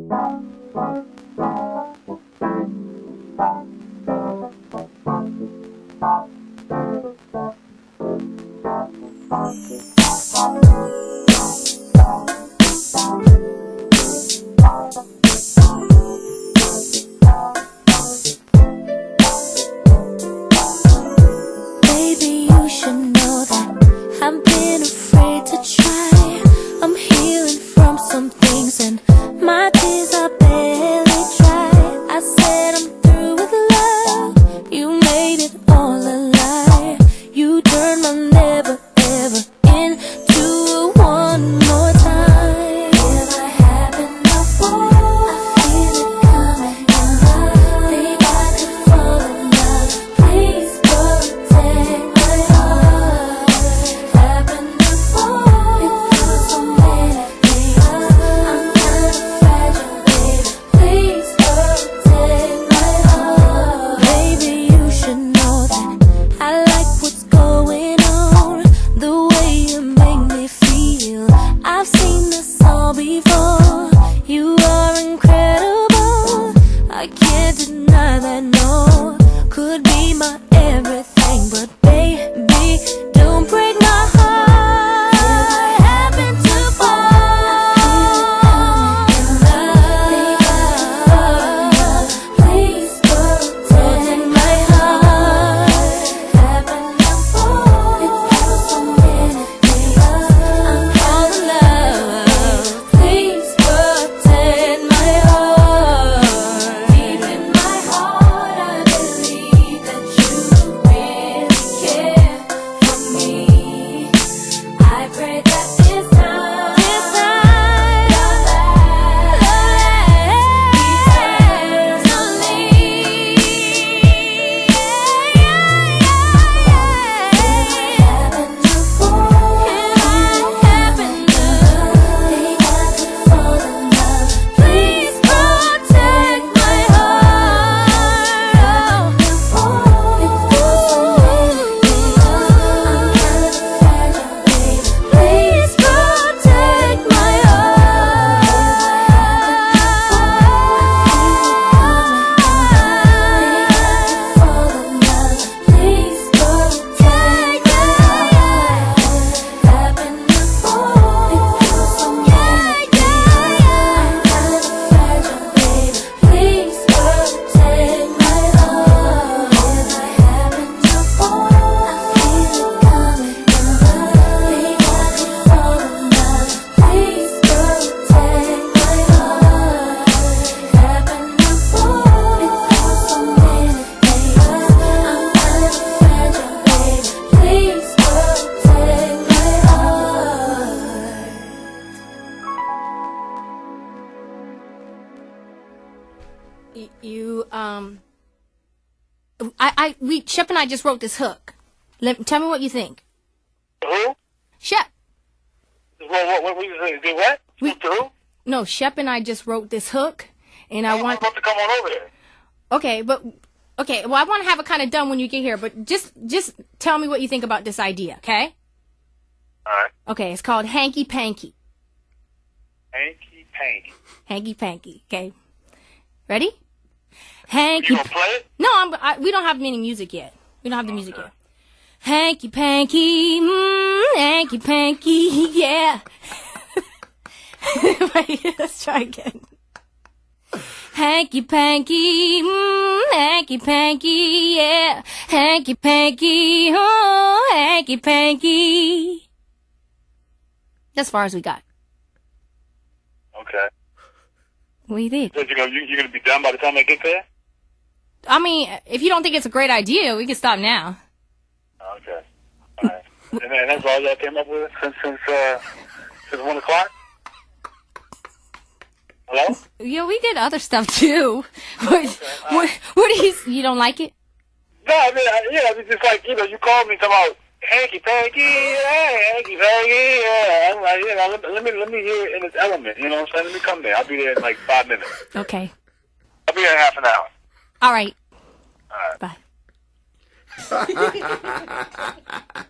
Shep and I just wrote this hook. Tell me what you think. Who? Shep. What you say? Did what? Who? No, Shep and I just wrote this hook, and I want. I'm about to come on over there. Okay, well, I want to have it kind of done when you get here, but just tell me what you think about this idea, okay? All right. Okay, it's called Hanky Panky. Hanky Panky. Hanky Panky. Okay. Ready? Hanky. You gonna play it? No, we don't have any music yet. We don't have the music yet. Hanky Panky, Hanky Panky, yeah. Wait, let's try again. Hanky Panky, Hanky Panky, yeah. Hanky Panky, oh, Hanky Panky. That's as far as we got. Okay. What do you think? So you're gonna be done by the time I get there? I mean, if you don't think it's a great idea, we can stop now. Okay. All right. And that's all y'all came up with since 1 o'clock? Hello? Yeah, we did other stuff too. What do you don't like it? No, I mean, it's just like, you called me talking about Hanky Panky, yeah, Hanky Panky, yeah. I'm like, let me hear it in its element, you know what I'm saying? Let me come there. I'll be there in like 5 minutes. Okay. I'll be there in half an hour. All right. All right. Bye.